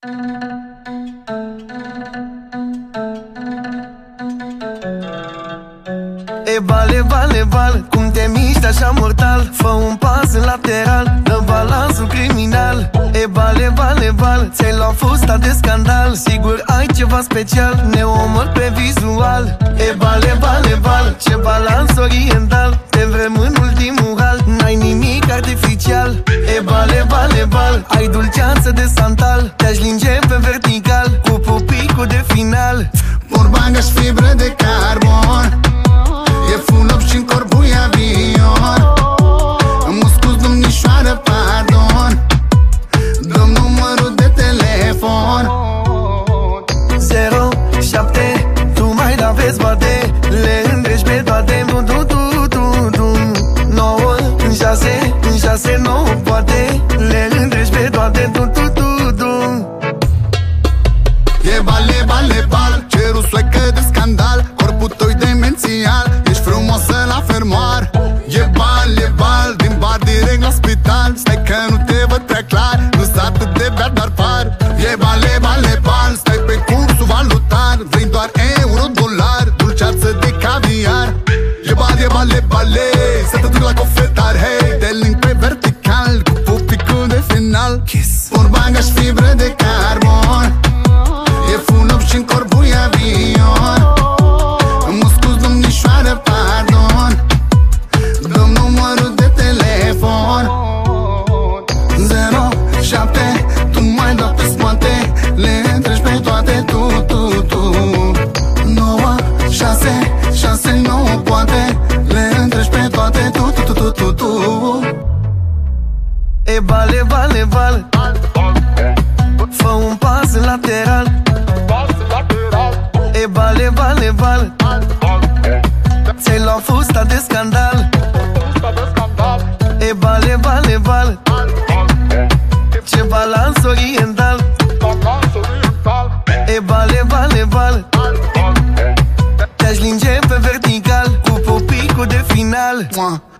E bal, e bal, e bal, cum te miști așa mortal. Fă un pas în lateral, dă balansul criminal. E bal, e bal, e bal, ți-ai luat fusta de scandal. Sigur ai ceva special, ne omor pe vizual. E bal, e bal, e bal, ce balans oriental. Te vrem în ultimul hal, n-ai nimic artificial. E bal, e bal, e bal, ai dulceață de santal. Te-aș linge pe vertical, cu pupicul de final. Porbagă și fibră de carbon, e full up și-n corpul e avion. Mă scuz, domnișoară, pardon, dă-mi numărul de telefon. 07, tu mai da vezi bate, le îndregi pe toate. 9, în 6, 9 poate, le îndregi pe toate. E bal, e bal, e bal, cerul suecă de scandal. Corpul tău-i demențial, ești frumoasă la fermoar. E bal, din bar direct la spital. Stai că nu te văd prea clar, nu-s atât de beat, dar par. E bal, e bal, e bal, stai pe cursul valutar. Vrei doar euro, dolar, dulceață de caviar. E bal, e bal, e bale, să te duc la cofetar, hei. Te link pe vertical, cu pupicul de final. Porbagă și fibră de carbon, e full up și-n corpul e avion. Mă scuz, domnișoară, pardon, dă-mi numărul de telefon. 07, tu mai dau pe spate, le întregi pe toate, tu 9, 6, 9 poate, le întregi pe toate, tu. E bal, e bal, e bal, fă un pas în lateral. E bal, e bal, e bal, ți-ai luat fusta de scandal. E bal, e bal, e bal, ce balans oriental. E bal, e bal, e bal, te-aș linge pe vertical, cu pupicul de final.